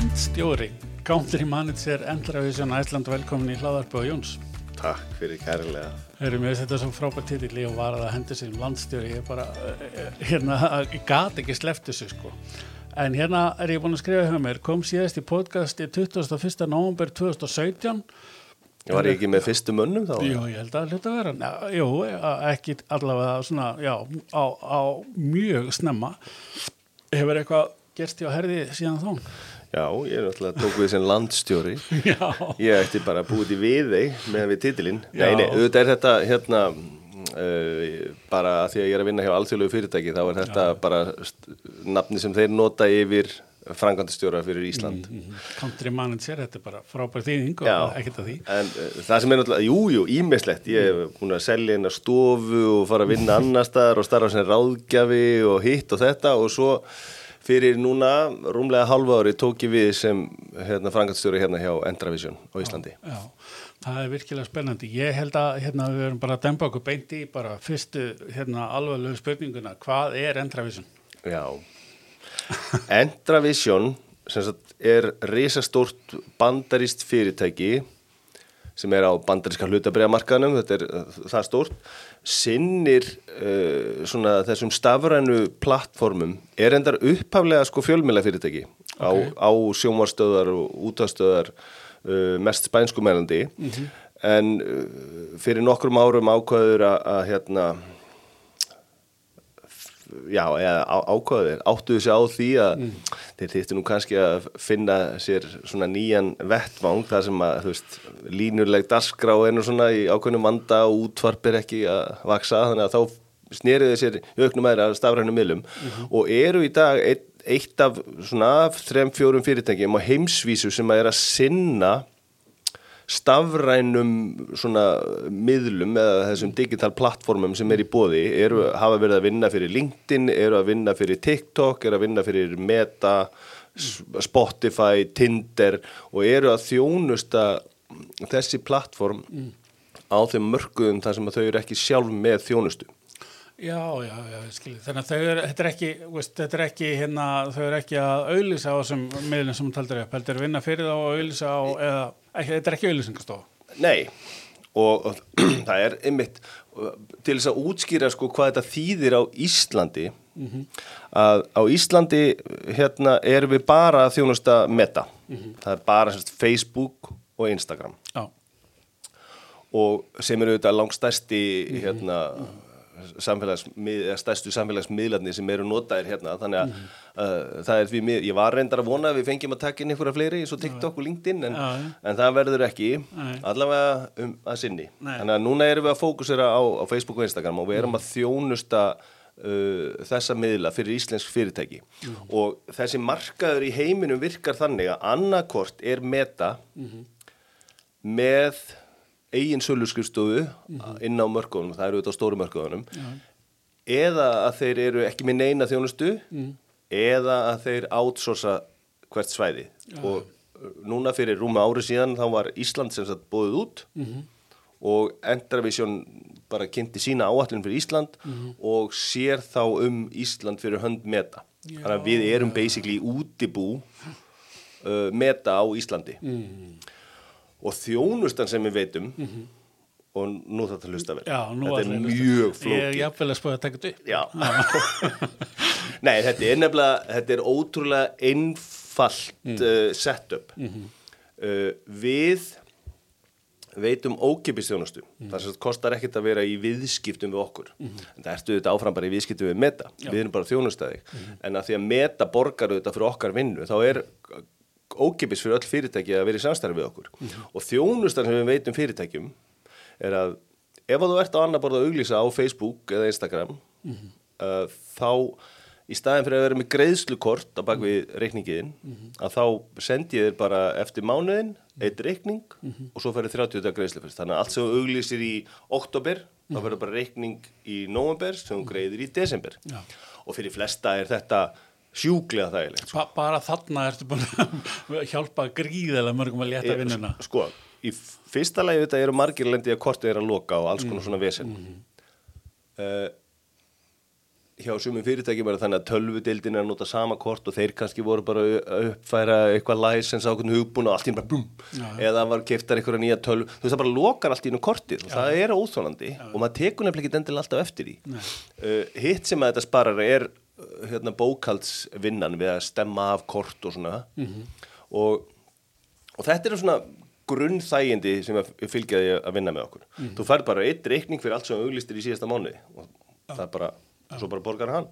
Landstjóri, Country Manager, Entravision Iceland, velkomin í hlaðvarpið á Jóns. Takk fyrir kærlega. Mér þetta svo frábært titill, ég var að hendi sér landstjóri, ég bara, ég gat ekki sleppt þessu sko. En hérna ég búin að skrifa hjá mér, kom síðast í podcasti 21. nóvember 2017. Var ég ekki með fyrstu mönnum þá? Jú, ég held að hluta að vera. Jú, ekki allavega svona, já, á mjög snemma. Hefur eitthvað gerst hjá herði síðan þá? Já, ég náttúrulega tók við sem landstjóri. Já. Ég ætti bara að búið í við þig með við titilinn. Nei, auðvitað er þetta hérna, bara að því að ég er að vinna hjá alþjóðlegu fyrirtæki, þá er þetta bara nafni sem þeir nota yfir framkvæmdastjóra fyrir Ísland. Country Manager, þetta er bara frábær þýðing og ekkert að því. En það sem er náttúrulega, ýmislegt. Ég hef búin að selja inn að stofu og fara að vinna annar staðar og starfa sem ráðgjafi og hitt og þetta og svo fyrir núna rúmlega hálfa ári tók ég við sem framkvæmdastjóri hérna hjá Entravision á Íslandi. Já, það er virkilega spennandi. Ég held að við erum bara að dempa okkur beint í bara fyrstu alvarlegu spurninguna. Hvað er Entravision? Já. Entravision sem sagt, er risastórt bandarískt fyrirtæki sem er á bandaríska hlutabréfamarkaðnum, þetta er það stórt, sinnir svona þessum stafrænu plattformum, er endar upphaflega sko fjölmiðlafyrirtæki á sjónvarpsstöðvar og útvarpsstöðvar mest spænskumælandi, en fyrir nokkrum árum ákváður að ákváður áttuðu sig á því að þeir þyrftu nú kannski að finna sér svona nýjan vettvang þar sem að, línuleg dagskrá er nú svona í ákveðnum vanda og útvarp er ekki að vaksa, þannig að þá sneriðu sér í auknum meira stafrænum miðlum og eru í dag eitt af svona 3-4 fyrirtækjum á heimsvísu sem að er að sinna stafrænum svona miðlum eða þessum digital plattformum sem er í boði, hafa verið að vinna fyrir LinkedIn, eru að vinna fyrir TikTok, eru að vinna fyrir Meta, Spotify, Tinder og eru að þjónusta þessi plattform á þeim mörkuðum þar sem að þau eru ekki sjálf með þjónustu. Já, skilji. Þannig að þetta er ekki þau eru ekki að auglýsa á þessum miðlum sem þú taldir upp, heldur vinna fyrir þá og auglýsa á, þetta er ekki auglýsingastofa. Nei, og það er einmitt, til þess að útskýra sko hvað þetta þýðir á Íslandi, að á Íslandi erum við bara að þjónusta Meta, það er bara Facebook og Instagram. Já. Og sem eru þetta langstærsti stærstu samfélagsmiðlarnir sem eru notaðir hérna, þannig að það er því ég var reyndar að vona að við fengjum að taka inn einhverja fleiri eins og TikTok og LinkedIn en það verður ekki, allavega að sinni. Þannig að núna erum við að fókusera á Facebook og Instagram og við erum að þjónusta þessa miðla fyrir íslensk fyrirtæki og þessi markaður í heiminum virkar þannig að annarkvort er Meta með eigin söluskrifstofu inn á mörkuðunum, það eru auðvitað á stóru mörkuðunum, eða að þeir eru ekki með neina þjónustu, eða að þeir outsourca hvert svæði. Og núna fyrir rúma ári síðan þá var Ísland sem sagt boðið út og Entravision bara kynnti sína áætlun fyrir Ísland og sér þá Ísland fyrir hönd Meta. Þannig að við erum basically útibú Meta á Íslandi. Og þjónustan sem við veitum og nú þetta hlusta vel. Já, þetta er mjög flókið. Ég er jafnvel að spóða að taka þetta upp. Já. Nei, þetta er ótrúlega einfalt setup. Við veitum ókeypis þjónustu. Það kostar ekkert að vera í viðskiptum við okkur. En það ertu þetta áfram bara í viðskiptum við Meta. Við erum bara þjónustaði. En að því að Meta borgar þetta fyrir okkar vinnu, þá er ókeypis fyrir öll fyrirtæki að vera í samstarfi við okkur. Og þjónustan sem við veitum fyrirtækjum er að ef þú ert á annað borð að auglýsa á Facebook eða Instagram þá í staðin fyrir að vera með greiðslukort á bak við reikningiðin að þá sendi ég þér bara eftir mánuðin eitt reikning og svo færðu 30 daga greiðslufrest. Þannig að allt sem þú auglýsir í október þá verður bara reikning í nóvember sem þú greiðir í desember. Og fyrir flesta er þetta sjúklega þægilegt. Bara þarna ertu búin að hjálpa gríðarlega mörgum að létta vinnuna. Sko, í fyrsta lagi þetta eru margir lendi að kortið er að loka og alls konar svona vesen. hjá sumum fyrirtækjum þannig að tölvudeildin að nota sama kort og þeir kannski voru bara að uppfæra eitthvað license á einhvern hugbúna og allt í einu bara búm, eða var keyptar einhverja nýja tölvu, þú veist það bara lokar allt í einu kortið og það er óþolandi og maður tekur nefnilega ekki endilega alltaf eftir því. Hitt sem að þetta sparar bókhaldsvinnan við að stemma af kort og svona og þetta svona grunnþægindi sem fylgja því að vinna með okkur. Þú færð bara einn reikning fyrir allt sem auglýstir í síðasta mánuði og það er bara, svo bara borgar hann.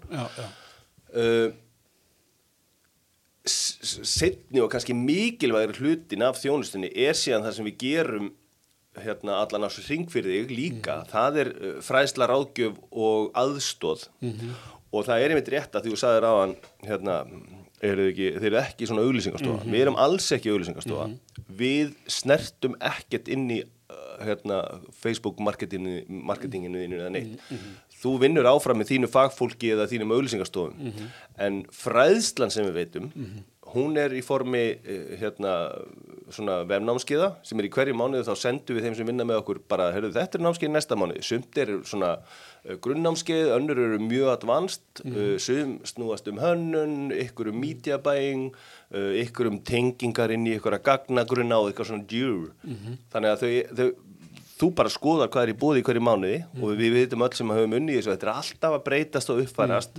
Seinni og kannski mikilvægri hlutin af þjónustunni síðan það sem við gerum allan á hring fyrir þig líka. Það fræðsla, ráðgjöf og aðstoð og það einmitt rétt að því þú sagðir áðan þeir eru ekki svona auglýsingastofa. Við erum alls ekki auglýsingastofa. Við snertum ekkert inn í Facebook marketinginu þínu eða neitt. Þú vinnur áfram með þínu fagfólki eða þínum auglýsingastofum. En fræðslan sem við veitum, hún í formi svona vefnámskeiða sem í hverju mánuði þá sendum við þeim sem vinna með okkur bara, þetta námskeið næsta mánuði. Sumt svona grunnnámskeið, önnur mjög advanced, sum snúast hönnun, ykkur media buying, ykkur tengingar inn í ykkur gagnagrunna og eitthvað svona djúr. Þannig að þú bara skoðar hvað í boði í hverju mánuði og við vitum öll sem höfum unnið þessu, þetta alltaf að breytast og uppfærast.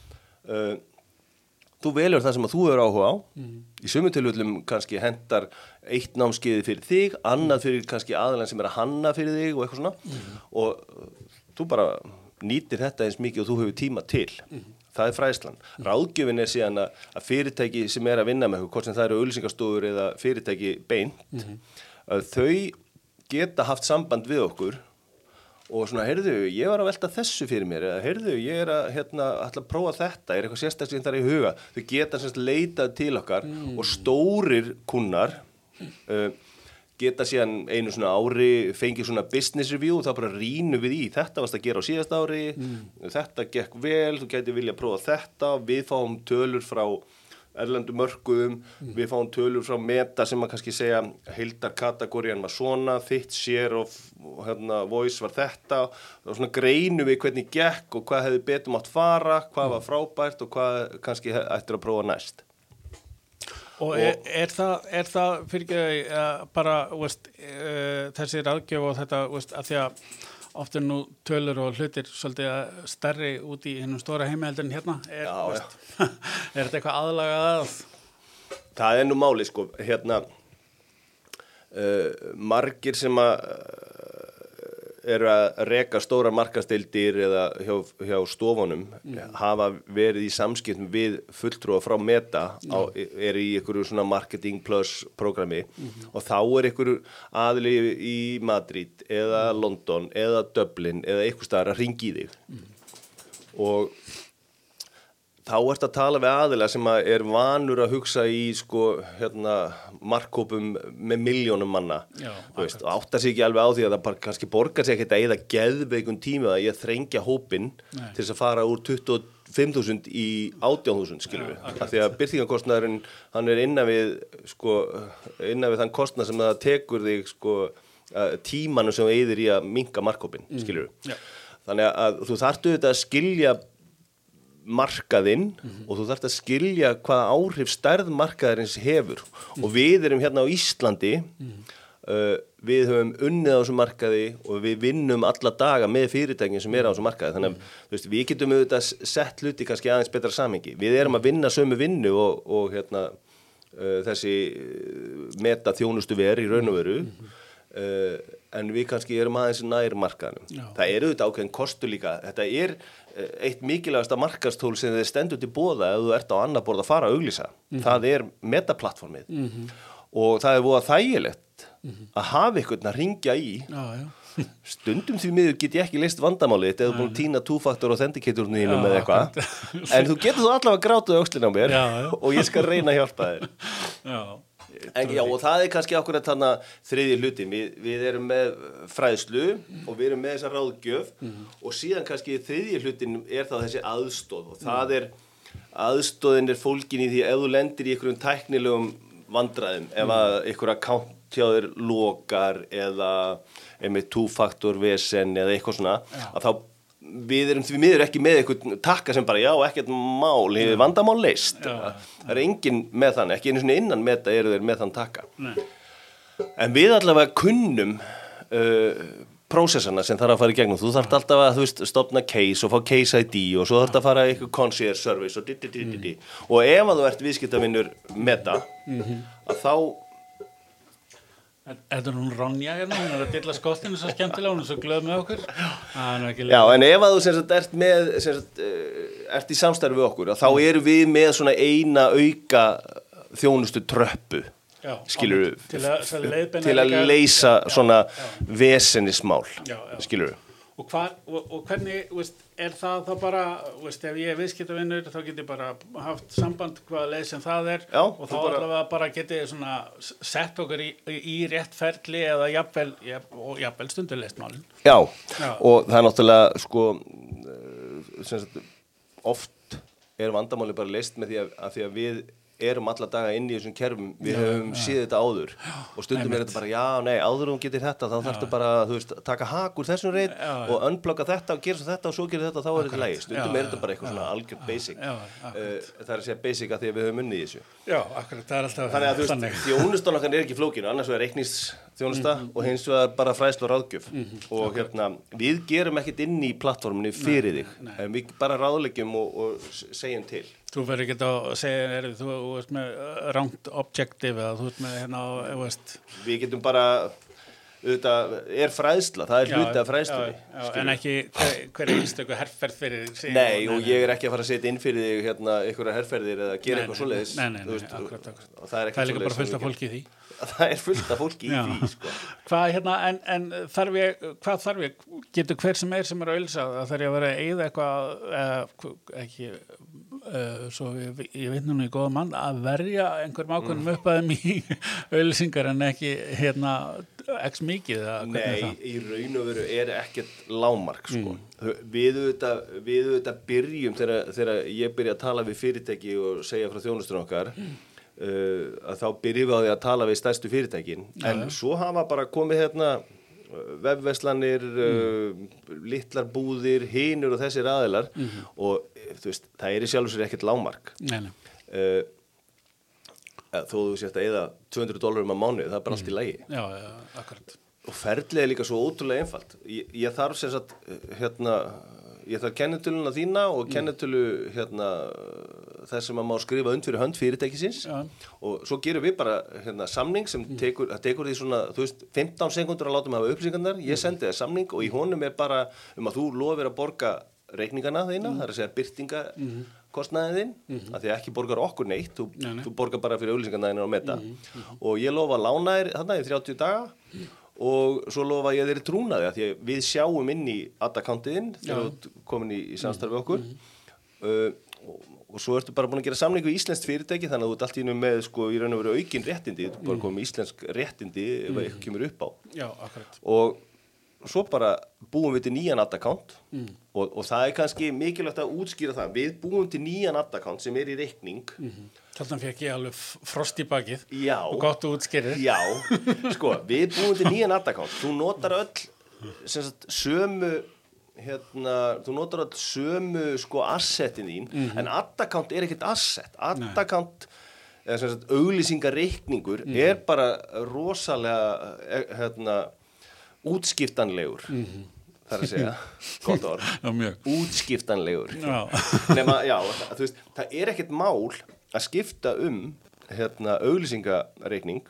Þú velur það sem að þú hefur áhuga á. Í sumum tilfellum kannski hentar eitt námskeiði fyrir þig, annað fyrir kannski aðilann sem að hanna fyrir þig og eitthvað svona. Og þú bara nýtir þetta eins mikið og þú hefur tíma til. Það fræðslan. Ráðgjöfin síðan að fyrirtæki sem að vinna með okkur, hvort sem það eru auglýsingastofur eða fyrirtæki beint, að þau geta haft samband við okkur og svona, heyrðu, ég var að velta þessu fyrir mér, eða heyrðu, ég að ætla að prófa þetta, eitthvað sérstaklega sem það í huga. Þau geta semst leitað til okkar og stórir kunnar geta síðan einu svona ári fengið svona business review og þá bara rýnum við í, þetta varst að gera á síðast ári, þetta gekk vel, þú gæti vilja að prófa þetta, við fáum tölur frá erlendu mörkuðum, við fáum tölur frá Meta sem að kannski segja heildarkategórían var svona, þitt share of voice var þetta og svona greinum við hvernig gekk og hvað hefði betur mátt fara, hvað var frábært og hvað kannski ættir að prófa næst. Og það fyrir bara þessi ráðgjöf og þetta að því að oft nú tölur og hlutir svolítið stærri út í hennum stóra heimildur en hérna er þetta eitthvað aðlagað að? Það nú máli sko, margir sem eru að reka stóra markaðsdeildir eða hjá stofunum hafa verið í samskiptum við fulltrúa frá Meta í einhverju svona marketing plus programmi og þá einhverju aðili í Madrid eða London eða Dublin eða einhvers staðar að hringi í þig og þá ertu að tala við aðila sem vanur að hugsa í markhópum með milljónum manna og áttar sig ekki alveg á því að það bara kannski borgar sig ekkert að eyða geðveikun tíma að ég þrengja hópinn til þess að fara úr 25.000 í 18.000 skilur við, af því að birtingakostnaðurinn hann innan við þann kostnað sem það tekur þig tímanum sem þú eyðir í að minnka markhópinn skilur við, þannig að þú þarft auðvitað að skilja markaðinn og þú þarft að skilja hvaða áhrif stærð markaðarins hefur og við erum hérna á Íslandi við höfum unnið á þessum markaði og við vinnum alla daga með fyrirtækin sem á þessum markaði þannig að við getum auðvitað sett hluti kannski aðeins betra samhengi við erum að vinna sömu vinnu og þessi Meta þjónustu í raun og veru en við kannski erum aðeins nær markaðanum það auðvitað ákveðin kostur líka þetta eitt mikilvægasta markastól sem þið stendur til boða ef þú ert á annað borð að fara að auglýsa það Meta-plattformið og það voða þægilegt að hafa einhvern að hringja í stundum því miður get ég ekki leyst vandamálið eða búin að týna two-factor authenticatorinu þínum eða eitthvað en þú getur þú allavega grátið á öxlina á mér og ég skal reyna að hjálpa þér En og það kannski akkurat þarna þriðji hlutin. Við erum með fræðslu og við erum með þessa ráðgjöf og síðan kannski þriðji hlutin þá þessi aðstoð og það aðstoðin fólkin í því ef þú lendir í einhverjum tæknilegum vandræðum, ef að einhver account hjá þér lokar eða með two-factor vesen eða eitthvað svona, að þá við erum því miður ekki með eitthvað takka sem bara, já, ekkert mál, vandamál leyst. Það enginn með þann, ekki einu svona innan meta eru þeir með þann takka. Nei. En við allavega kunnum prósessana sem þarf að fara í gegnum. Þú þarft alltaf að, stofna case og fá case ID og svo þarft að fara í eitthvað concierge service og og ef að þú ert viðskiptavinnur meta, að þá Þetta hún Ronja hérna, hún að dilla skottinu svo skemmtilega, hún svo glöð með okkur. Já, en ef að þú ert í samstarfi við okkur, þá erum við með svona eina auka þjónustu tröppu, skilurðu, til að leysa svona vesenismál, skilurðu. Og hvernig, er það þá bara, ef ég viðskiptavinnur, þá get ég bara haft samband hvaða leið sem það og þá allavega bara get ég svona sett okkur í rétt ferli eða jafnvel stundurleist málin. Já, og það náttúrulega, oft vandamáli bara leyst með því að við erum alla daga inn í þessum kerfum, við höfum séð þetta áður og stundum þetta bara, já, nei, áður hún getur þetta, þá þarftu bara, taka hak úr þessum reit og unblokka þetta og gera svo þetta og svo gera þetta og þá þetta lægi. Stundum þetta bara eitthvað svona algjörð basic. Það að segja basic að því að við höfum unnið í þessu. Já, akkurat, það alltaf þannig. Því að þjónustan okkar ekki flókinu, annars vegar reikningsþjónusta og hins vegar bara fræðslu og ráðgjöf. Og við gerum ekkert inn í plattforminni fyrir þig, en við bara ráðleggjum og segjum til. Þú verður ekki að segja, þú ert með rangt objective eða þú ert með Við getum bara, auðvitað, fræðsla, það hluti af fræðslunni. En ekki hver einstöku herferð fyrir sig. Nei, og ég er ekki að fara að setja inn fyrir þig einhverjar herferðir eða gera eitthvað svoleiðis. Nei, akkurat. Það er líka bara fullt af fólki í því. Það fullt af fólki í því, En hvað þarf ég, getur hver sem er að auglýsa, það þarf ég að vera að eyða eitthvað, ekki, svo ég veit núna í góða mann, að verja einhverjum ákveðnum upphæðum í auglýsingar en ekki, x mikið. Nei, í raun og veru ekkert lágmark, Við auðvitað byrjum þegar ég byrja að tala við fyrirtæki og segja frá þjónustunum okkar, að þá byrjum við á því að tala við stærstu fyrirtækin en svo hafa bara komið vefverslanir, litlar búðir, hinur og þessir aðilar og það í sjálfu sér ekkert lágmark. Þó þú sért að eyða $200 á mánuði, það er bara allt í lagi. Já, akkurat. Og ferlið líka svo ótrúlega einfalt. Ég þarf sem sagt, ég þarf kennitöluna þína og kennitölu þess sem maður má skrifa undir fyrir hönd fyrirtækisins og svo gerum við bara samning sem tekur því svona 15 sekúndur að láta mig hafa upplýsingarnar, ég sendi það samning og í honum bara að þú lofir að borga reikningana þína, það er að segja birtingakostnaðin þinn, af því að ekki borgar okkur neitt, þú borgar bara fyrir auglýsingarnar þínar á meta og ég lofa að lána þér þarna í 30 daga og svo lofa ég þeir trúnaði að því að við sjáum inn í ad-accountinn þegar þú komin í samstarfi okkur og svo ertu bara búin að gera samning við íslenskt fyrirtæki þannig að þú ert allt í einu með í raun og veru aukin réttindi, þú bara komið íslensk réttindi ef eitthvað kemur upp á. Já, akkurat. Og svo bara búum við til nýjan ad-account og það er kannski mikilvægt að útskýra það. Við búum til nýjan ad-account sem í reikning. Þannig fekk ég alveg frost í bakið og gott að útskýra. Já, við búum til nýjan ad-account. Þú notar sömu þú notar öll sömu assetin þín en ad-account er ekkert asset. Ad-account eða auglýsingareikningur bara rosalega útskiptanlegur það er að segja, gott orð útskiptanlegur nema, það er ekkert mál að skipta auglýsingareikning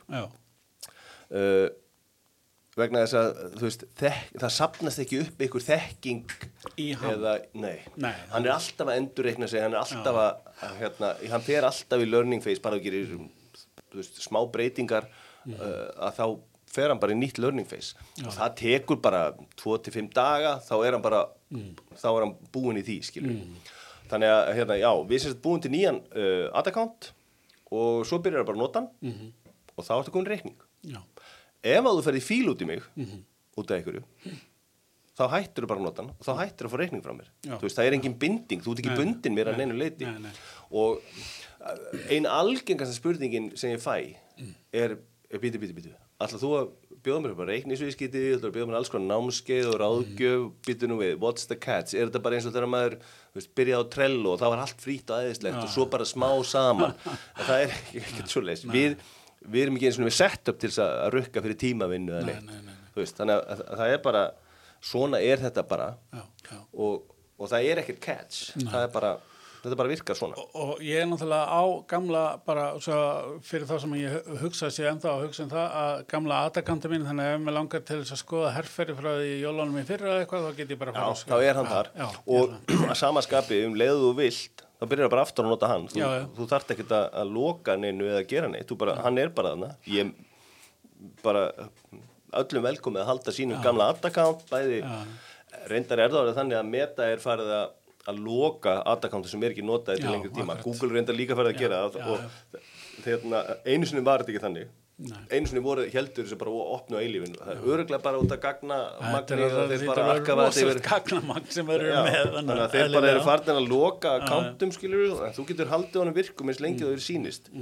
vegna þess að það safnast ekki upp einhver þekking í hann nei, hann er alltaf að endurreikna sig hann er alltaf hann fer alltaf í learning phase bara að gera smá breytingar að þá fer hann bara í nýtt learning phase og það tekur bara 2-5 daga þá er hann bara þá er hann búinn í því þannig að við sem búin til nýjan ad-account og svo byrjar það bara að nota hann og þá ertu komin reikning ef að þú ferð í fíl út í mig út af einhverju þá hættir þú bara að nota hann og þá hættir þú að fá reikning frá mér það er engin binding, þú ert ekki bundin mér að neinu leyti og ein algengasta spurningin sem ég fæ er bítu ætlar þú að bjóða mér bara reikningsviðskipti, þú ætlar að bjóða mér alls konar námskeið og ráðgjöf, býtu nú við, what's the catch? Er þetta bara eins og þegar maður byrjaði á Trello og það var allt frýtt og æðislegt og svo bara smá saman. Það er ekkert svoleiðis. Við erum ekki eins og við sett upp til þess að rukka fyrir tímavinnu eða neitt. Þú veist, þannig að það er bara, svona er þetta bara og það er ekkert catch. Það er bara... Þetta bara virkar svona. Og ég náttúrulega á gamla bara svo fyrir þá sem ég hugsaði sér ennþá að hugsa það að gamla atakanta mín, þannig að ef mér langar til þess að skoða herferði frá því jólunum í fyrra eða eitthvað, þá get ég bara að fara. Já, þá er hann þar. Og að sama skapi leiðu þú vilt, þá byrjar bara aftur að nota hann. Þú þarft ekkert að loka neinu eða gera neitt. Hann er bara þarna. Ég bara öllum velkomið að halda sínum gamla atakant, bæði reyndar það þannig að Meta er farið að loka ad-accounti sem ekki notaði til lengri tíma. Google reyndar líka farið að gera það og einu sinni var þetta ekki þannig. Einu sinni heldur þessi bara að opna á eilífinu. Það er örugglega bara út að gagna magni og þeir bara arkafa þetta yfir gagnamagn sem eru með. Þannig að þeir bara eru farin að loka accountum, skilur þú getur haldið honum virkum eins lengi og þeir sýnist.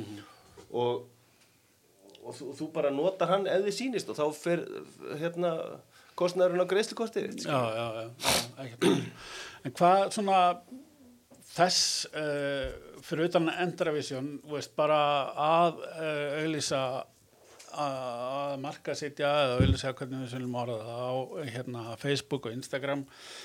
Og þú bara notar hann ef þið sýnist og þá fer kostnaðurinn á greiðslukostið. Já, ekki. En hvað svona þess fyrir utan Endravision, veist, bara að auglýsa að markaðssetja eða auglýsa hvernig við viljum orða það á Facebook og Instagram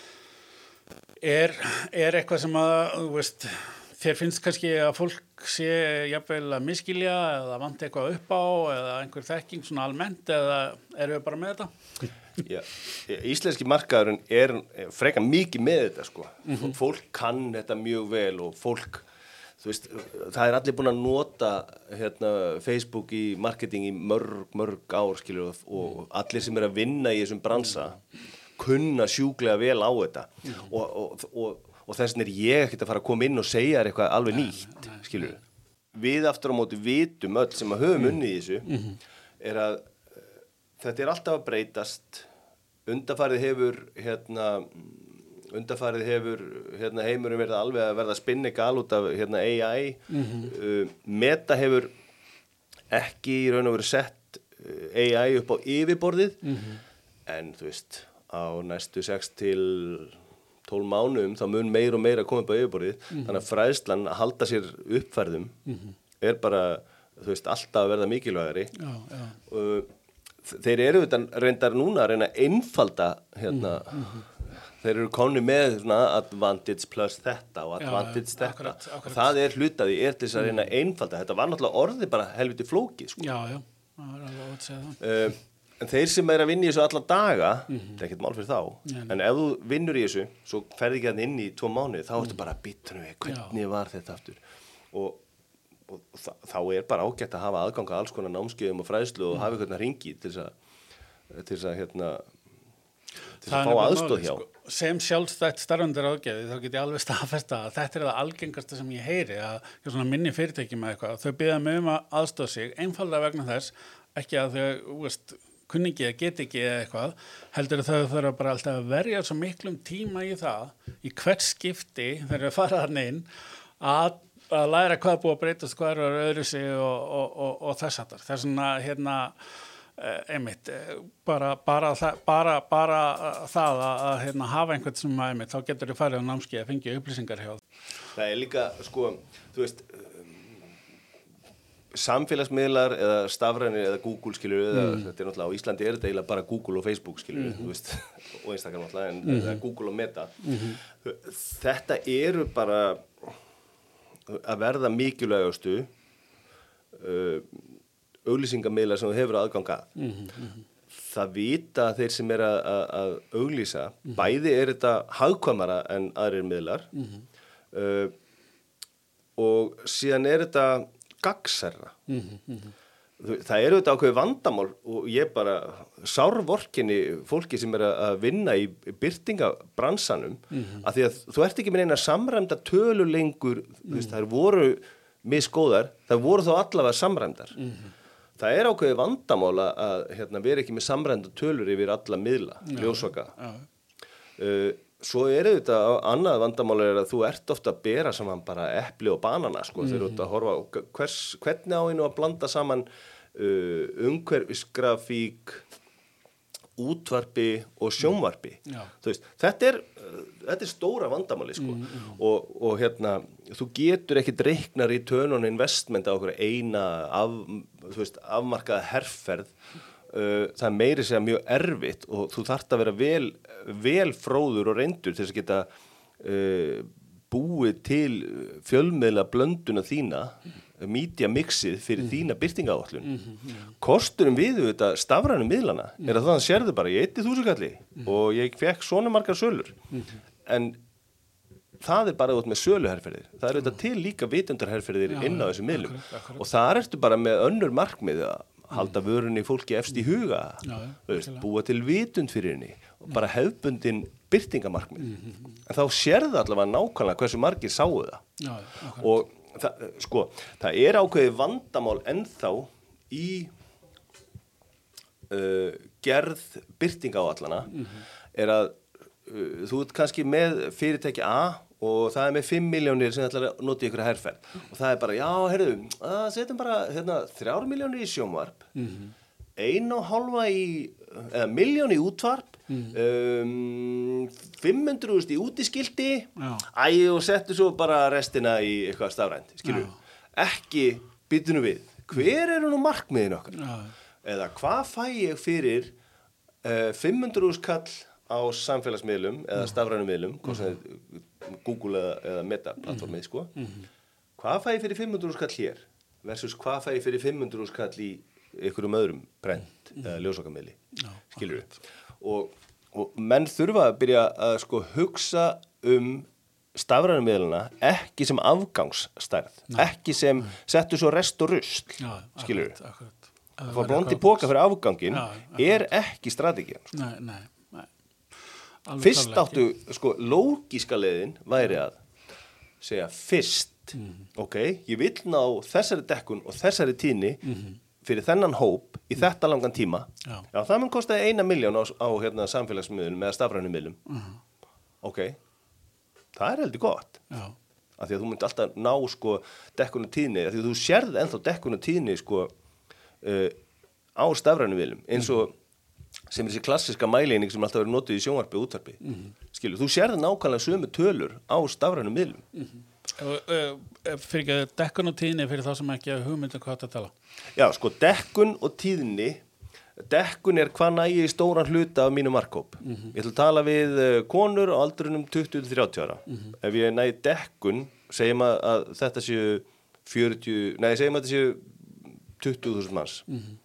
er eitthvað sem að, þú veist, þér finnst kannski að fólk sé jafnvel að miskilja eða vanti eitthvað upp á eða einhver þekking svona almennt eða erum við bara með þetta? Já, íslenski markaðurinn er frekar mikið með þetta sko. Fólk kann þetta mjög vel og fólk, þú veist, það er allir búin að nota Facebook í marketing í mörg ár, skilur, og allir sem er að vinna í þessum bransa kunna sjúklega vel á þetta og þess vegna er ég ekkert að fara að koma inn og segja þér eitthvað alveg nýtt, skilur. Við aftur á móti vitum öll sem að höfum unnið í þessu er að þetta er alltaf að breytast. Undanfarið hefur heimurinn verið alveg að verða spinnegal út af AI. Meta hefur ekki í raun og veru sett AI upp á yfirborðið en þú veist á næstu 6 til 12 mánuðum þá mun meira og meira koma upp á yfirborðið. Þannig að fræðslan að halda sér uppfærðum er bara, þú veist, alltaf að verða mikilvægari. Þeir eru reyndar núna að reyna að einfalda þeir eru komni með svona advantage plus þetta og advantage þetta akkurat. Og það er hlutaði, til þess að reyna að einfalda þetta var náttúrulega orðið bara helviti flókið sko. Já, það er alveg að segja það. En þeir sem er að vinna í þessu alla daga það er ekkert mál fyrir þá en ef þú vinnur í þessu, svo ferði ekki að inn í 2 mánuði, þá ertu bara að býta hvernig var þetta aftur og þá er bara ágætt að hafa aðgang að alls konar námskeiðum og fræðslu og hafa einhvern hringi til þess að fá aðstoð hjá. Sko, sem sjálfstætt starfandi ráðgjafi þá get ég alveg staðfesta að þetta er það algengasta sem ég heyri að svona minni fyrirtæki með eitthvað þau biðja mig að aðstoða sig einfaldlega vegna þess ekki að þau veist, kunningi eða get ekki eða eitthvað heldur þau þurfa bara alltaf að verja svo miklum tíma í það í hvert skipti þegar þau fara þarna inn að læra hvað búið að breytast, hvað er öðru sig og þess aftar. Það er svona, einmitt, bara það að hafa einhvern sem einmitt, þá getur þau farið á námskeið að fengja upplýsingar hjá. Það er líka, sko, þú veist, samfélagsmiðlar eða stafrænir eða Google, skilur, eða þetta er náttúrulega á Íslandi er þetta eiginlega bara Google og Facebook, skilur, þú veist, og Instagram náttúrulega, en Google og Meta. Þetta eru bara að verða mikilvægustu auglýsingamiðlar sem þú hefur aðgang að. Það vita þeir sem er að auglýsa, bæði er þetta hagkvæmara en aðrir miðlar og síðan er þetta gagnsærra. Það eru þetta ákveðið vandamál og ég bara sárvorkenni fólki sem er að vinna í birtingabransanum af því að þú ert ekki með eina samræmda tölu lengur, þær voru misgóðar, þær voru þó allavega samræmdar. Það er ákveðið vandamál að vera ekki með samræmda tölur yfir alla miðla, ljósvaka. Svo er þetta annað vandamál er að þú ert ofta að bera saman bara epli og banana sko, þegar þú ert að horfa hvernig á einu að blanda saman umhverfisgrafík útvarpi og sjónvarpi. Þú veist, þetta er stóra vandamáli, sko. Og hérna, þú getur ekkit reikna return on investment á okkur eina afmarkaða herferð. Það meiri segja mjög erfitt og þú þarft að vera vel fróður og reyndur til þess að geta búið til fjölmiðla blönduna þína, media mixið fyrir þína birtingaáætlun. Kosturum við þetta stafrænum miðlana að það sérðu bara, ég 1.000 kalli og ég fekk svona margar sölur. En það bara út með söluherferðir. Það þetta til líka vitundarherferðir inn á þessum miðlum. Og þar ertu bara með önnur markmið að halda vörunni fólki efst í huga, búa til vitund fyrir henni og bara hefðbundin birtingamarkmið. En þá sérðu allavega nákvæmlega hversu margir sáu það. Og það ákveðið vandamál ennþá í gerð birtingaáætlana að þú ert kannski með fyrirtæki A og það með 5 milljónir sem ætlar að nota í ykkur herferð og það bara, já, heyrðu, setjum bara 3 milljónir í sjónvarp, 1,5 milljón í útvarp, 500.000 í útiskilti, og settu svo bara restina í eitthvað stafrænt, skilur. Ekki býtum við, hver nú markmiðin okkar? Eða hvað fæ ég fyrir 500.000 kall á samfélagsmiðlum eða stafrænum miðlum, Google eða Meta platformið, sko. Hvað fæ ég fyrir 500.000 kall hér versus hvað fæ ég fyrir 500.000 kall í einhverjum öðrum brent eða ljósvakamiðli, skilur við. Og menn þurfa að byrja að hugsa stafrænum miðlana ekki sem afgangsstærð, ekki sem settu svo rest og rusl, skilur við. Að fá blóndi póka fyrir afgangin ekki strategían. Nei. Fyrst áttu, lógíska leiðin væri að segja fyrst, ég vil ná þessari dekkun og þessari tíðni fyrir þennan hóp í þetta langan tíma. Já, það mun kostaði 1 milljón á samfélagsmiðlum eða stafrænum miðlum. Það heldur gott. Af því að þú munt alltaf ná dekkun og tíðni, af því að þú sérð ennþá dekkun og tíðni á stafrænum miðlum, eins og sem þessi klassiska mæleining sem alltaf verið notuð í sjónvarpi og útvarpi. Skilur, þú sérði nákvæmlega sömu tölur á stafrænum miðlum. Fyrir ekki dekkun og tíðni fyrir þá sem ekki hugmynd hvað þetta tala? Já, dekkun og tíðni. Dekkun hvað nægi í stóran hluta af mínu markhóp. Ég ætla að tala við konur á aldrinum 20-30 ára. Ef ég nægi dekkun, segjum að þetta séu 20.000 manns.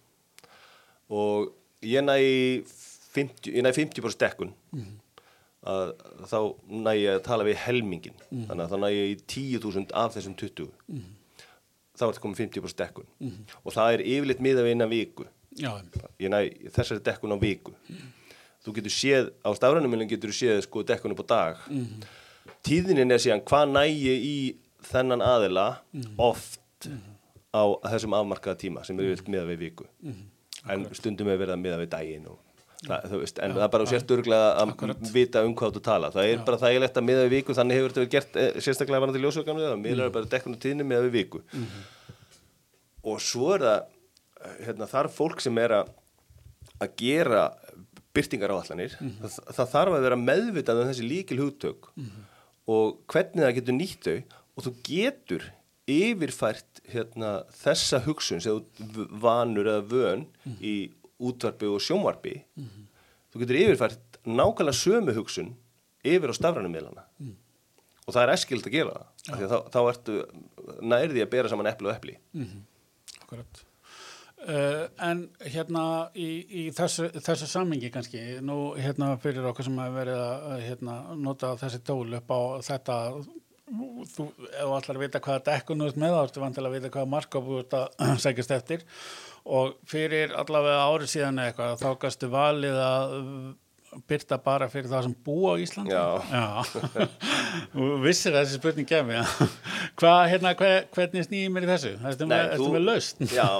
Og ég næ 50% dekkun, þá næ ég að tala við helmingin, þannig að þá næ ég 10.000 af þessum 20. Þá er þetta komið 50% dekkun og það yfirleitt miðað við innan viku. Ég næ þessari dekkun á viku. Þú getur séð, á stafrænum miðlum getur þú séð dekkun upp á dag. Tíðnin síðan hvað næ ég í þennan aðila oft á þessum afmarkaða tíma sem yfirleitt miðað við viku. En stundum verið að miða við daginn og en það bara sérst örugglega að vita hvað þú tala. Það bara þægilegt að miða við viku, þannig hefur þetta gert sérstaklega varðandi ljósvakamið, það miðlar bara dekkun og tíðni miða við viku. Og svo það þarf fólk sem að gera birtingaráætlanir, það þarf að vera meðvitað þessi lykilhugtök og hvernig það getur nýtt þau og þú getur yfirfært þessa hugsun sem vanur eða vön í útvarpi og sjónvarpi. Þú getur yfirfært nákvæmlega sömu hugsun yfir á stafrænum miðlana. Og það æskilegt að gera það. Af því að þá ertu nærði að bera saman epli og epli. Akkurat. En í þessu samhengi kannski, nú fyrir okkur sem hefur verið að nota þessi tól upp á þetta, þú ætlar að vita hvaða dekkun þú ert með, þá ertu vantilega að vita hvaða markup þú ert að sækjast eftir og fyrir allavega árið síðan eitthvað þá gastu valið að birta bara fyrir það sem búa á Íslandi. Já. Þú vissir að þessi spurning kemur. Hvernig snýðum mér í þessu? Ertu með lausn? Já,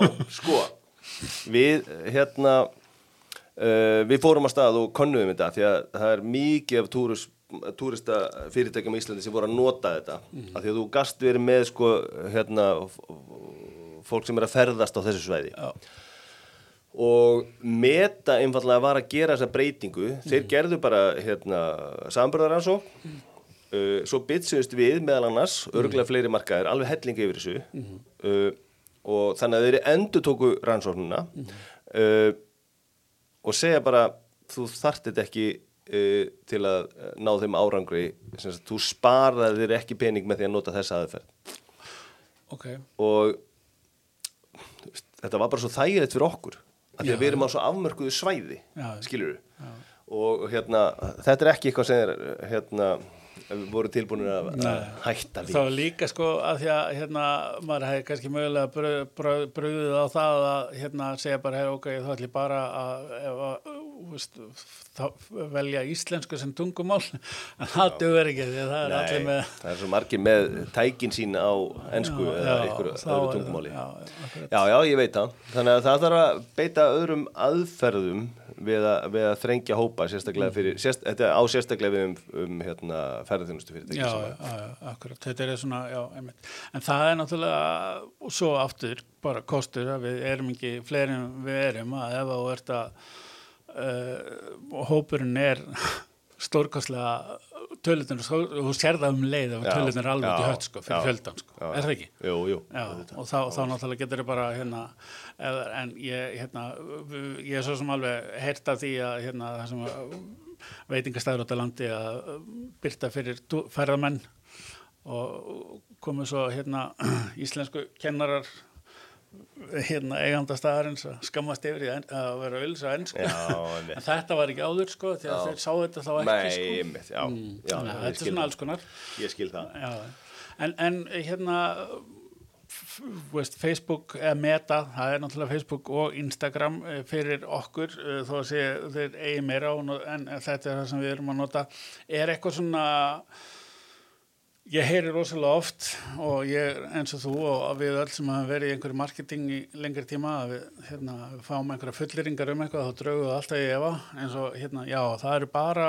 við fórum á stað og könnuðum þetta því að það er mikið af túrista fyrirtækjum í Íslandi sem voru að nota þetta. Af því að þú gast verið með fólk sem að ferðast á þessu svæði. og Meta einfallega var að gera þessa breytingu þeir gerðu bara samanburðaransókn svo bytsuðust við meðal annars örugglega fleiri markaðir, alveg hellingi yfir þessu og þannig að þeir endurtóku rannsóknina og segja bara þú þarft þetta ekki til að ná þeim árangri sem sagt, þú sparaðir ekki pening með því að nota þessa aðferð og þetta var bara svo þægilegt fyrir okkur að því að við erum á svo afmörkuðu svæði skilurðu og þetta ekki eitthvað sem við voru tilbúinir að hætta við. Það var líka sko að því að maður hefði kannski mögulega brugðið á það að segja bara þá ætlum ég bara að velja íslensku sem tungumál en það dugur ekki því að það allir með það svo margir með tækin sín á ensku eða einhverju öðru tungumáli já, ég veit það þannig að það þarf að beita öðrum aðferðum við að þrengja hópa sérstaklega sérstaklega við ferðarþjónustu fyrirtæki akkurat, þetta svona einmitt. En það náttúrulega og svo aftur bara kostur að við erum ekki fleiri en við erum að ef þú ert að hópurinn stórkostlega tölurnar, þú sér það leið og tölurnar alveg út í hött sko, fyrir fjöldan sko, er það ekki? Jú. Og þá náttúrulega getur þið bara en ég svo sem alveg heyrt af því að það sem veitingastæður út á landi að birta fyrir ferðamenn og komu svo íslensku kennarar eigandastæðarins að skammast yfir að vera auðlis á ensku en þetta var ekki áður sko því að þeir sá þetta þá ekki sko þetta svona alls konar ég skil það en Facebook eða Meta, það náttúrulega Facebook og Instagram fyrir okkur þó að þeir eigi meira en þetta það sem við erum að nota eitthvað svona ég heyri rosalega oft og ég eins og þú og við öll sem hafa verið í einhverju marketing í lengri tíma að við fáum einhverja fullyrðingar eitthvað þá draugum við alltaf í efa eins og já það eru bara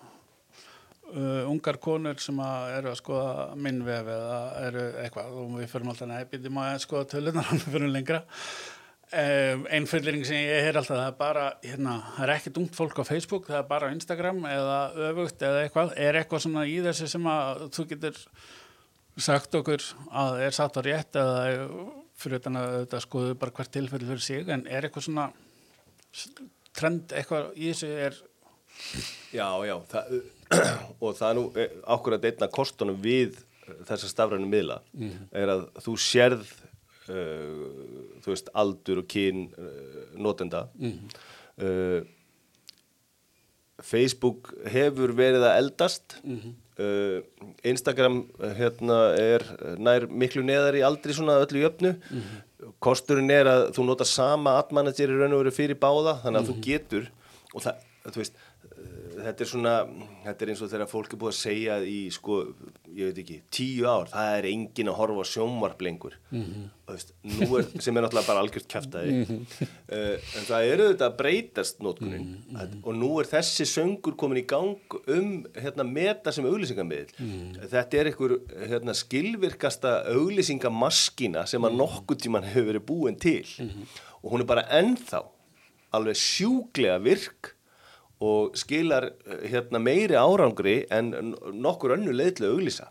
ungar konur sem eru að skoða minn vef eða eru eitthvað og við förum alltaf býtum að skoða tölurnar hann fyrir lengra ein fullyrðing sem ég heyr alltaf það bara það er ekkert ungt fólk á Facebook það er bara á Instagram eða öfugt eða eitthvað eitthvað svona í þessu sem að þú getur sagt okkur að satt á rétt eða fyrir utan að þetta skoðu bara hvert tilfelli fyrir sig en eitthvað svona trend eitthvað í þessu Já og það nú akkurat einn af kostunum við þessa stafrænu miðla að þú sérð þú veist aldur og kyn notenda Facebook hefur verið að eldast Instagram nær miklu neðar í aldri svona öllu jöfnu kosturinn að þú notar sama ad manager í raun og veru fyrir báða þannig að þú getur og það, þú veist þetta eins og þegar fólk búið að segja í sko, ég veit ekki 10 ár, það enginn að horfa á sjónvarp lengur nú sem náttúrulega bara algjört kjaftaði en það þetta að breytast notkunin og nú þessi söngur komin í gang Meta sem auglýsingamiðil þetta einhver skilvirkasta auglýsingamaskína sem að nokkuð tíman hefur verið búin til og hún bara ennþá alveg sjúklega virk og skilar meiri árangri en nokkur önnur leið til að auglýsa.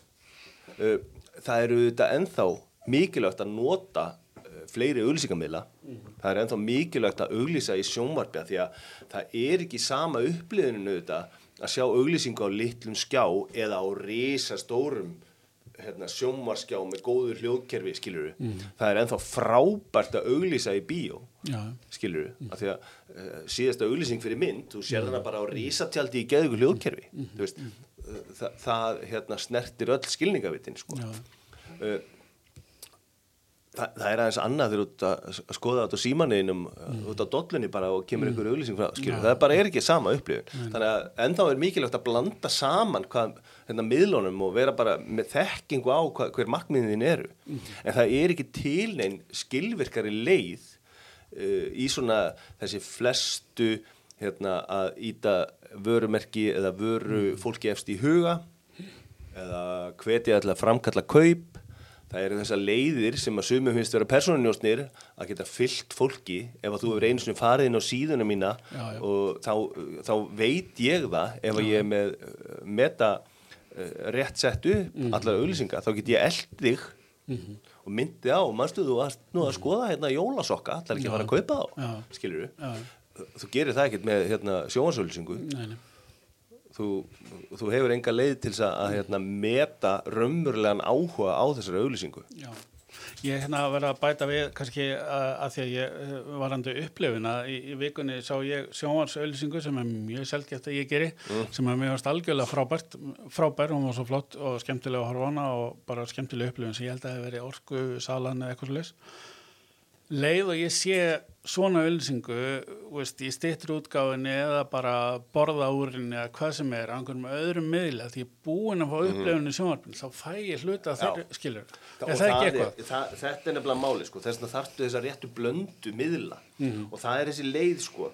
Það þetta ennþá mikilvægt að nota fleiri auglýsingamiðla. Það ennþá mikilvægt að auglýsa í sjónvarpi því að það ekki sama upplifunin að sjá auglýsingu á litlum skjá eða á risastórum sjónvarskjá með góðu hljóðkerfi skilurðu. Það ennþá frábært að auglýsa í bíó skilurðu, af því að síðasta auglýsing fyrir mynd, þú sér hana bara á risatjaldi í geðveiku hljóðkerfi þú veist, það snertir öll skilningavitin sko. Það aðeins annað þegar þú að skoða þetta á símanniðinum út á dollunni bara og kemur einhver auglýsing frá skilur, það bara ekki sama upplifun þannig að ennþá mikilvægt að blanda saman hvað miðlunum og vera bara með þekkingu á hver markmiðin eru en það ekki til nein skilvirkari leið í svona þessi flestu að íta vörumerki eða vöru fólki efst í huga eða hvetja til að framkalla kaup það eru þessar leiðir sem að sumum finnst vera persónunjósnir að geta fyllt fólki ef að þú hefur einu sinni farið inn á síðuna mína og þá veit ég það ef að ég er með meta rétt sett upp allar auglýsingar, þá get ég elt þig og myndi á, manstu þú nú að skoða hérna jólasokka, ætlar ekki að fara að kaupa þá, skilurðu? Þú gerir það ekkert með hérna sjónvarpsauglýsingu. Þú hefur enga leið til að meta raunverulegan áhuga á þessari auglýsingu. Já. Ég verið að bæta við kannski að því að ég varandi upplifuna í vikunni sá ég sjónvarpsauglýsingu sem er mjög sjaldgæft að ég geri sem er mjög algjörlega frábær, hún var svo flott og skemmtilega að horfa hana og bara skemmtilega upplifun sem ég held að það hefði verið orkusalan eða eitthvað svoleiðis. Leið og ég sé svona auglýsingu, í styttri útgáfinni eða bara borða úrinni eða hvað sem er, einhverjum öðrum miðli, því ég er búin að fá upplifun í sjónvarpinu, þá fæ ég hluta þeirra, skilur. Er það ekki eitthvað? Þetta er nefnilega máli, sko, þess vegna þarftu þessa réttu blöndu miðla og það er þessi leið, sko,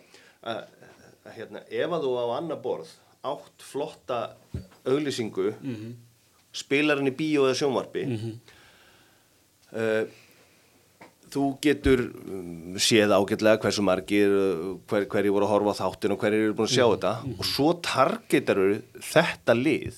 ef að þú á annað borð átt flotta auglýsingu, spilar hann í bíó eða sjónvarpi, þú getur séð ágætlega hversu margir, hverjir voru að horfa á þáttin og hverjir eru búin að sjá þetta og svo targetarur þetta lið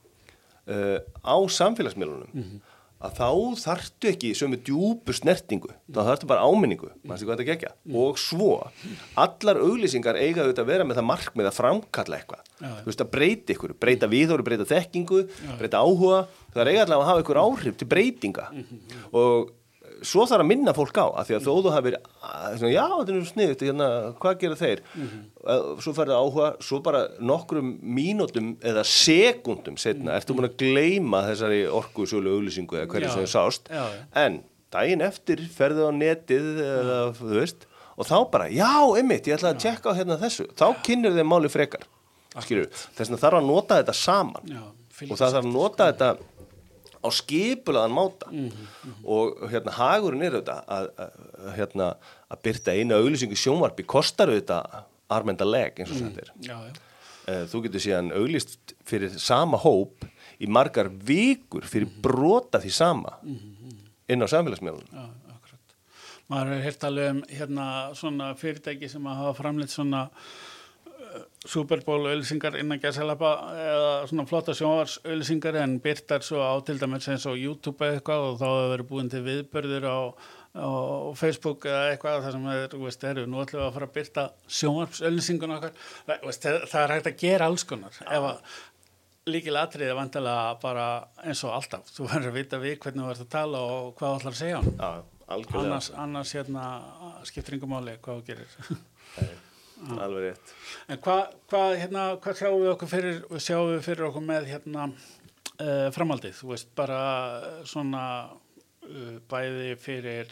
á samfélagsmiðlunum að þá þarftu ekki sömu djúpu snertingu, þá þarftu bara áminningu, manstu hvað þetta gegja og svo, allar auglýsingar eiga auðvitað að vera með það markmið að framkalla eitthvað, þú veist að breyta ykkur, breyta viðhorf, breyta þekkingu, breyta áhuga, það er eiga allavega að hafa ykkur áhrif til breytinga og svo þarf að minna fólk á, af því að þó þú hafir já, þetta er sniðugt, hvað gera þeir? Svo færðu áhuga, svo bara nokkrum mínútum eða sekúndum seinna, ertu búin að gleyma þessari orkusölu auglýsingu eða hverju sem þau sást, en daginn eftir ferðu á netið eða þú veist, og þá bara, já, einmitt, ég ætla að tjekka á þessu, þá kynnir þeim máli frekar, skilur, þess vegna þarf að nota þetta saman og það þarf að nota þetta á skipulaðan máta og hagurinn er auðvitað að birta eina auglýsingu í sjónvarpi kostar auðvitað armenda leg eins og sagt er. Þú getur síðan auglýst fyrir sama hóp í margar vikur fyrir brota því sama inn á samfélagsmiðlunum. Já, akkurat. Maður hefur heyrt alveg svona fyrirtæki sem að hafa framleitt svona Super Bowl auglýsingar innan gæsalappa eða svona flotta sjónvarpsauglýsingar en birtar svo á til dæmis eins og YouTube eða eitthvað og þá hefur verið búin til viðburður á Facebook eða eitthvað þar sem nú ætlum við að fara að birta sjónvarpsauglýsingun okkar. Það er hægt að gera alls konar. Ef að lykilatriði vantilega bara eins og alltaf. Þú verður að vita við hvernig þú ert að tala og hvað þú ætlar að segja hann. Já, algjörlega. Annars skiptir engu máli hvað þú gerir. Alveg rétt. En hvað sjáum við fyrir okkur með framhaldið? Þú veist, bara svona bæði fyrir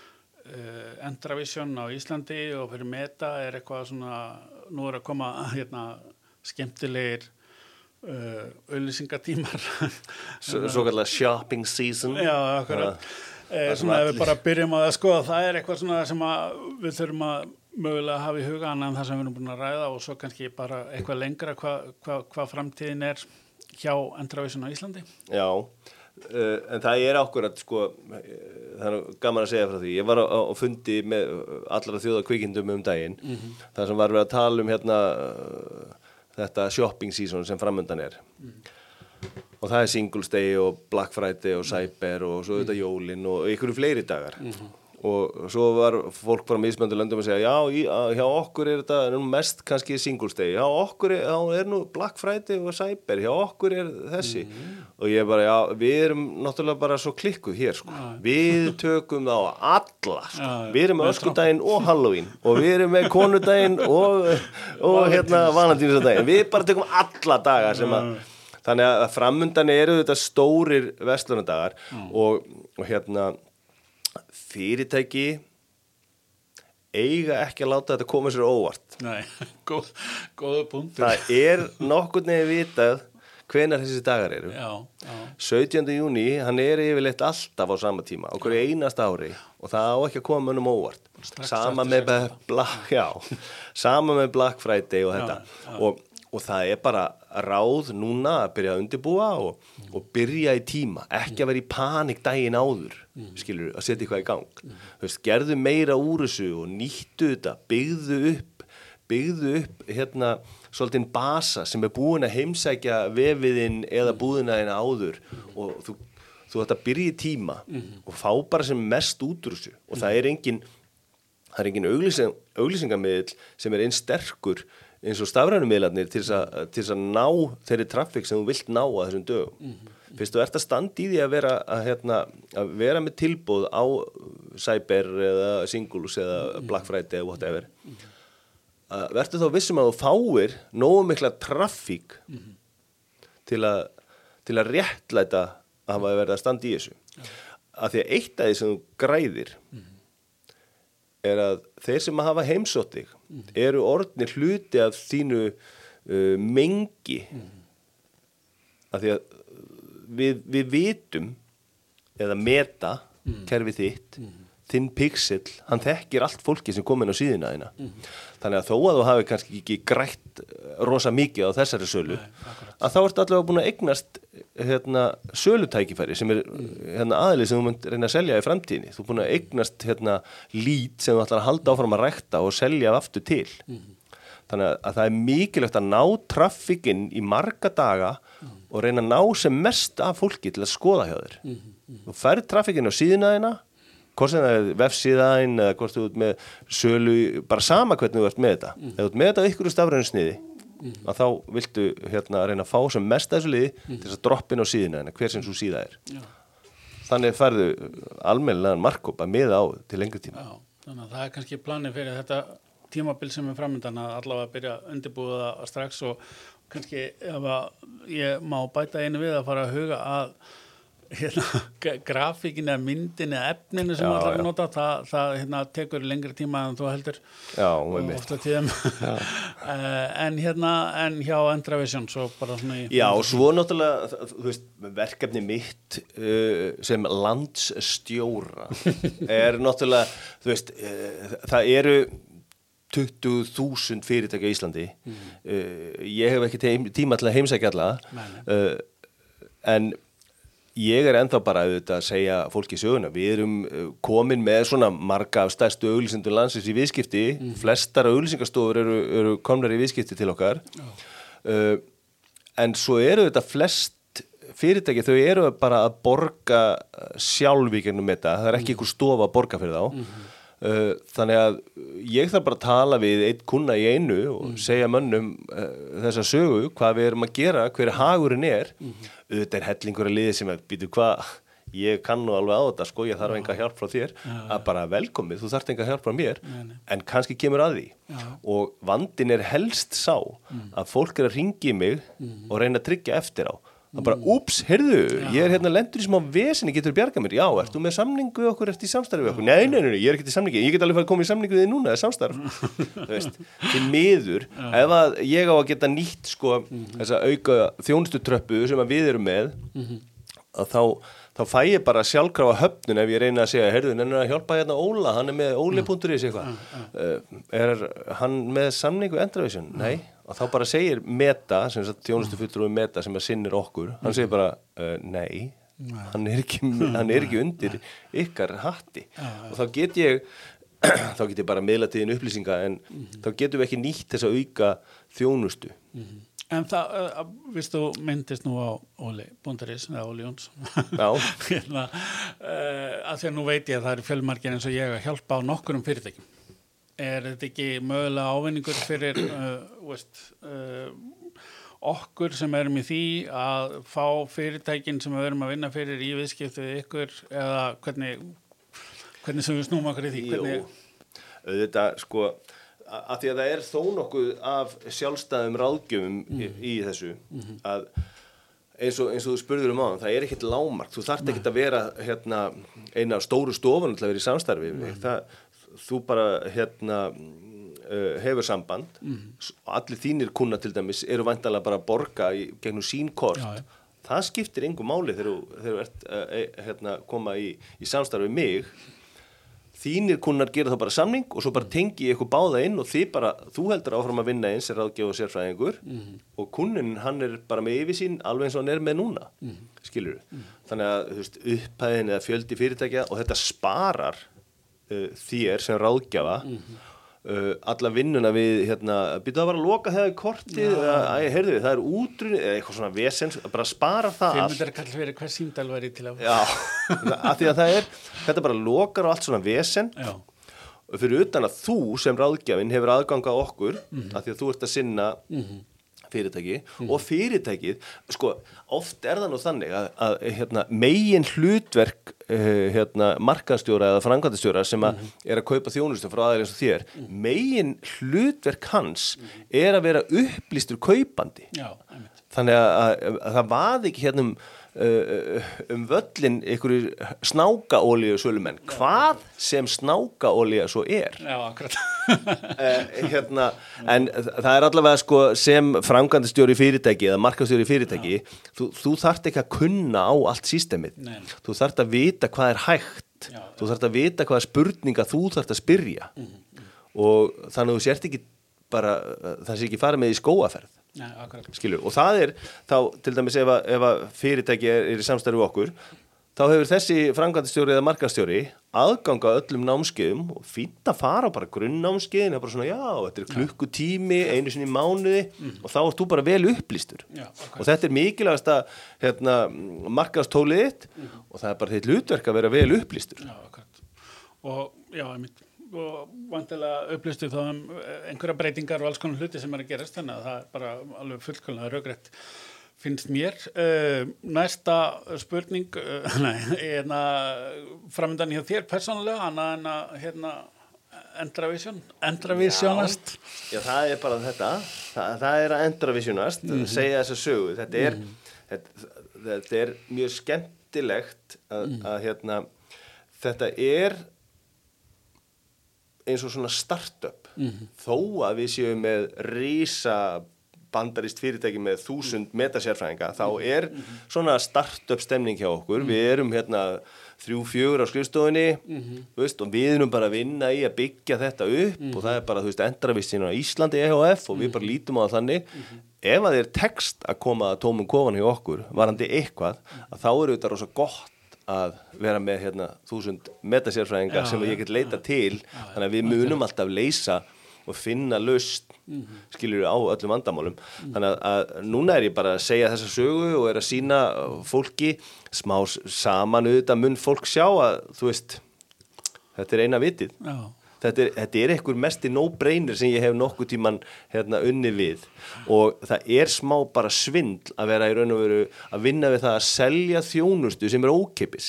Entravision á Íslandi og fyrir Meta er eitthvað svona, nú er að koma skemmtilegir auglýsingatímar. Svo kallar shopping season. Já, akkurat. Svona ef við bara byrjum að skoða, það er eitthvað svona sem við þurfum að mögulega hafa í huga annað en það sem við erum búin að ræða og svo kannski bara eitthvað lengra hvað framtíðin er hjá Entravision á Íslandi. Já, en það er akkurat sko, það er gaman að segja frá því. Ég var á fundi með allra þjóðakvikindum daginn, þar sem var við að tala um þetta shopping season sem framundan er. Og það er Singles Day og Black Friday og Cyber og svo þetta jólin og einhverju fleiri dagar. Og svo var fólk frá mismunandi löndum að segja, hjá okkur er þetta nú mest kannski Singles Day, hjá okkur er nú Black Friday og Cyber, hjá okkur er þessi. Og ég bara, við erum náttúrulega bara svo klikkuð hér, sko. Við tökum þá alla, sko. Við erum með öskudaginn og Halloween og við erum með konudaginn og valentínusdaginn. Við bara tökum alla daga sem að, þannig að framundan eru þetta stórir verslunardagar og fyrirtæki eiga ekki að láta þetta koma sér óvart. Nei, góðu punktur. Það er nokkurn veginn vitað hvenær þessi dagar eru. Já. 17. júní, hann er yfirleitt alltaf á sama tíma, á hverju einasta ári og það á ekki að koma mönnum óvart. Sama með Black Friday og þetta. Og það er bara ráð núna að byrja að undirbúa og byrja í tíma, ekki að vera í panik daginn áður, skilur, að setja eitthvað í gang. Þú veist, gerðu meira úr þessu og nýttu þetta, byggðu upp svolítinn basa sem búin að heimsækja vefiðinn eða búðinaðina áður og þú ætti að byrja í tíma og fá bara sem mest út úr þessu og það er engin auglýsingamiðl sem eins sterkur eins og stafrænumiðlarnir til þess að ná þeirri trafík sem þú vilt ná að þessum dögum. Fyrst þú ert að standa í því að vera með tilboð á Cyber eða Singulus eða Black Friday eða whatever. Vertu þá vissum að þú fáir nógu mikla trafík til að réttlæta að hafa verið að standa í þessu. Af því að eitt af því sem þú græðir er að þeir sem hafa heimsótt þig eru orðnir hluti af þínu mengi. Af því að við vitum eða meta kerfið þitt, þinn pixel, hann þekkir allt fólki sem kom inn á síðuna þína. Þannig að þó að þú hafi kannski ekki grætt rosa mikið á þessari sölu, að þá ertu allavega búin að eignast sölutækifæri sem aðili sem þú munt reyna að selja í framtíðinni. Þú er búin að eignast lead sem þú ætlar að halda áfram að rækta og selja aftur til. Þannig að það er mikilvægt að ná traffíkinn í marga daga og reyna að ná sem mest af fólki til að skoða hjá þér. Þú færð traffíkinn á síðuna þína, hvort sem það er vefsíðaðinn eða hvort þú ert með sölu, bara sama hvernig þú ert með þetta. Ef þú ert með þetta á ykkur stafrænu sniði, að þá viltu reyna að fá sem mest af þessu liði til þess að droppin á síðuna þína, hver sem svo síða er. Já. Þannig færðu almennilegan markup að miða á til lengri tíma. Já, þannig að það er kannski planið fyrir þetta tímabil sem er framöndan að allavega byrja að undirbúa það strax og kannski ef ég má bæta einu við að fara að huga að grafíkin eða myndin eða efninu sem allar nota, það tekur lengri tíma en þú heldur. Já, ofta tíðum. en hjá Entravision svo bara svona í... Já, og svo náttúrulega, þú veist, verkefni mitt sem landsstjóra er náttúrulega, þú veist, það eru 20.000 fyrirtæki á Íslandi. Ég hef ekki tíma til að heimsækja alla, en ég er ennþá bara að segja fólki söguna. Við erum komin með svona marga af stærstu auglýsendum landsins í viðskipti. Flestar auglýsingastofur eru komnar í viðskipti til okkar. En svo eru þetta flest fyrirtæki, þau eru bara að borga sjálf í gegnum þetta. Það er ekki einhver stofa að borga fyrir þá. Þannig að ég þarf bara að tala við einn kunna í einu og segja mönnum þessa sögu, hvað við erum að gera, hver hagurinn er. Þetta er hellingur að liði sem að býtu hvað, ég kann nú alveg á þetta, sko, ég þarf enga hjálp frá þér, að bara velkomið, þú þarft enga hjálp frá mér, en kannski kemur að því. Og vandinn er helst sá að fólk er að hringi í mig og reyna að tryggja eftir á. Það bara, úps, heyrðu, ég er lendur í smá vesinni, getur þú bjargað mér? Já, ert þú með samningu við okkur, ert í samstarfi við okkur? Nei, ég er ekki í samningi, ég get alveg farið að koma í samningu við þig núna, það er samstarf. Þú veist, til miður, ef að ég á að geta nýtt, sko, þessa auka þjónustutröppu sem að við erum með, að þá fæ ég bara sjálfkrafa höfnun ef ég reyna að segja, heyrðu, nennir að hjálpa Óla, hann er með Óli.is eitthvað. Er hann með samningu Entravision? Nei. Og þá bara segir Meta, sem þjónustufulltrúi Meta sem að sinnir okkur, hann segir bara, nei, hann er ekki undir ykkar hatti. Og þá get ég bara miðla til þín upplýsinga, en þá getum við ekki nýtt þessa auka þjónustu. En það, viðst þú myndist nú á Óli.is eða Óli Jóns. Já. Að því að nú veit ég að það eru fjölmargir eins og ég að hjálpa á nokkurum fyrirtækjum. Er þetta ekki mögulega ávinningur fyrir okkur sem erum í því að fá fyrirtækin sem við erum að vinna fyrir í viðskipti við ykkur, eða hvernig sem við snúum okkur í því? Þetta, sko, að því að það er þó nokkuð af sjálfstæðum ráðgjöfum í þessu, að eins og þú spurður áðan, það er ekkert lágmark, þú þarft ekkert að vera eina stóru stofan til að vera í samstarfi við. Þú bara hefur samband, allir þínir kunna til dæmis eru væntanlega bara að borga gegnum sín kort. Það skiptir engu máli þegar þú ert koma í samstarfi við mig. þínir kunnar gera þá bara samning og svo bara tengi ykkur báða inn og þú heldur áfram að vinna eins ráðgjafi og sérfræðingur og kunnin hann bara með yfirsýn alveg eins og hann með núna, skilurðu. Þannig að þú veist, upphæðin eða fjöldi fyrirtækja og þetta sparar þér sem ráðgjafa alla vinnuna við býtu að loka þegar kortið heyrðu, það útrunni eða eitthvað svona vesens, bara spara það allt. 500 kall fyrir hver símdal væri til að Já, af því að þetta bara lokar á allt svona vesen fyrir utan að þú sem ráðgjafinn hefur aðgang að okkur af því að þú ert að sinna fyrirtæki og fyrirtækið, sko, oft það nú þannig að megin hlutverk markaðsstjóra eða framkvæmdastjóra sem að að kaupa þjónustu frá aðeins og þér, megin hlutverk hans að vera upplýstur kaupandi. Já, þannig að það vaði ekki völlin einhverjir snákaolíu sölumenn, hvað sem snákaolía svo Já, akkurat. En það allavega sko sem framkvæmdastjóri fyrirtæki eða markaðsstjóri fyrirtæki, þú þarft ekki að kunna á allt systemið. Þú þarft að vita hvað hægt, þú þarft að vita hvaða spurninga þú þarft að spyrja og þannig að þú sért ekki bara, það sé ekki fara með í skóaferð. Nei, skilur, og það þá til dæmis ef að fyrirtæki í samstarfi við okkur, þá hefur þessi framkvæmdastjóri eða markaðsstjóri aðgang að öllum námskeiðum og fínt að fara bara grunnnámskeiðin, bara svona, þetta klukkutími einu sinni í mánuði og þá ert þú bara vel upplýstur. Og þetta mikilvægasta markaðstólið þitt og það bara þitt hlutverk að vera vel upplýstur. Já, akkurat. Og einmitt og vantilega upplýstu þá einhverja breytingar og alls konar hluti sem að gerast, þannig að það bara alveg fullkomlega rökrétt finnst mér. Næsta spurning framöndan hjá þér persónulega annað en endravisionast. Já, það bara þetta það að endravisionast segja þessa sögu, þetta mjög skemmtilegt að þetta eins og svona startup þó að við séum með risa bandarist fyrirtæki með 1000 metasérfræðinga þá svona startup stemning hjá okkur, við erum 3-4 á skrifstofunni veist, og við erum bara að vinna í að byggja þetta upp og það bara, endravistin á Íslandi EHF og við bara lítum á það þannig ef að tekst að koma að tómum kofan hjá okkur varandi eitthvað, að þá þetta rosa gott að vera með 1000 metasérfræðinga sem ég get leita til þannig að við munum alltaf leysa og finna lausn skilur á öllum vandamálum þannig að núna ég bara að segja þessa sögu og að sýna fólki smá saman auðvitað mun fólk sjá að þú veist þetta eina vitið þetta einhver mesti no-brainer sem ég hef nokkuð tíman unni við og það smá bara svindl að vera í raun og veru að vinna við það að selja þjónustu sem ókeypis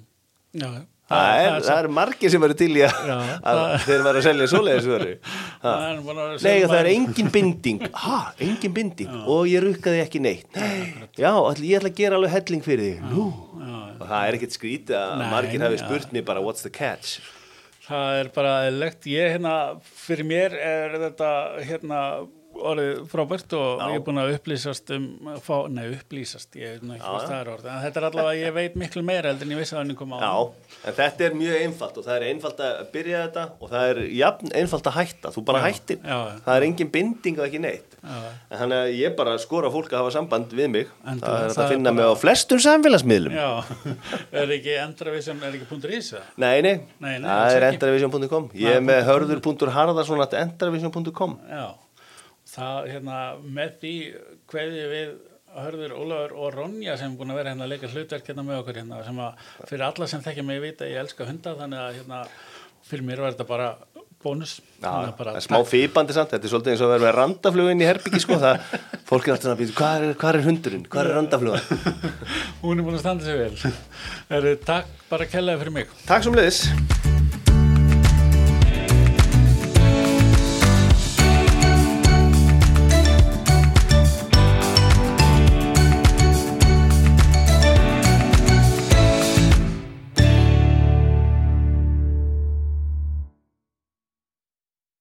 það margir sem eru til í að þeir vera að selja svoleiðis vöru nei það engin binding engin binding og ég rukkaði ekki neitt já, ég ætla að gera alveg helling fyrir þig og það ekkert skrítið að margir hafi spurt mig bara what's the catch. Það bara eðlilegt. Ég fyrir mér þetta orðið frábært og ég búin að upplýsast upplýsast, ég veit ekki hvað það orðið, en þetta allavega, ég veit miklu meira heldur en ég vissi að hann kom á. Já, en þetta mjög einfalt og það einfalt að byrja þetta og það jafn einfalt að hætta, þú bara hættir, það engin binding og ekki neitt. En þannig að ég bara skora fólk að hafa samband við mig, það að finna mig á flestum samfélagsmiðlum. Já, ekki endravision, ekki .is? Nei, það endravision.com, ég með hörður.harðarsson@endravision.com. Já. Það með því kveði við Hörður, Ólafur og Ronja sem búin að vera að leika hlutverk með okkur sem að fyrir alla sem þekkja mig vita ég elska hunda þannig að fyrir mér var þetta bara bónus. Bara smá fýbandi samt, þetta svolítið eins og að vera með randaflugu inn í herbyggi fólk alltaf að býta, hvað hundurinn, hvað randaflugan? Hún búin að standa sig vel. Takk bara kærlega fyrir mig. Takk sömuleiðis.